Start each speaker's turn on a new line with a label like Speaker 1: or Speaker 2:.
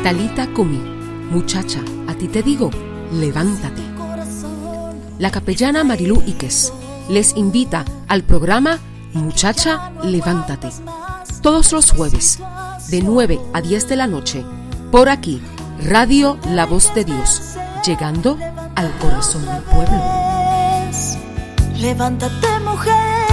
Speaker 1: Talita Kumi, muchacha, a ti te digo, levántate. La capellana Marilú Iques les invita al programa Muchacha, levántate. Todos los jueves, de 9 a 10 de la noche, por aquí, Radio La Voz de Dios, llegando al corazón del pueblo.
Speaker 2: Levántate, mujer.